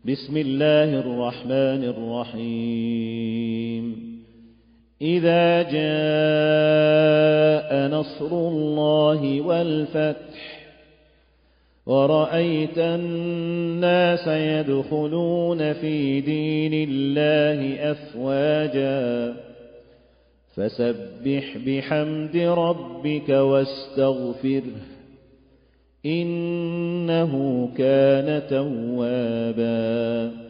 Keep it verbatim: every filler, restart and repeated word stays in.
بسم الله الرحمن الرحيم إذا جاء نصر الله والفتح ورأيت الناس يدخلون في دين الله أفواجا فسبح بحمد ربك واستغفره إنه كان توابا